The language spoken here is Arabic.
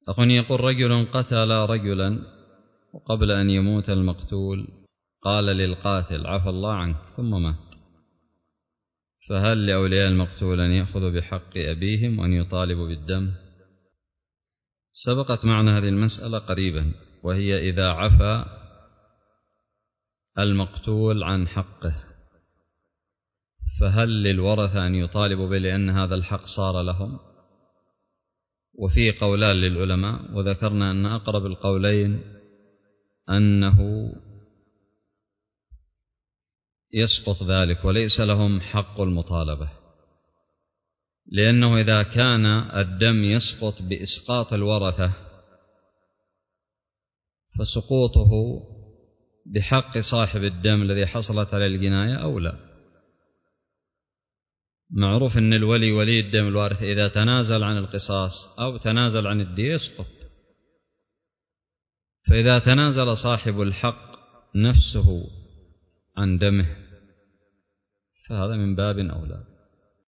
أخوني يقول: رجل قتل رجلا وقبل أن يموت المقتول قال للقاتل: عفى الله عنك، ثم مات، فهل لأولياء المقتول أن يأخذوا بحق أبيهم وأن يطالبوا بالدم؟ سبقت معنا هذه المسألة قريبا، وهي إذا عفى المقتول عن حقه فهل للورثة أن يطالبوا به لأن هذا الحق صار لهم؟ وفي قولان للعلماء، وذكرنا أن أقرب القولين أنه يسقط ذلك وليس لهم حق المطالبة، لأنه إذا كان الدم يسقط بإسقاط الورثة فسقوطه بحق صاحب الدم الذي حصلت عليه الجناية أولى. معروف أن الولي ولي الدم الوارث إذا تنازل عن القصاص أو تنازل عن الدية يسقط، فإذا تنازل صاحب الحق نفسه عن دمه فهذا من باب أولى.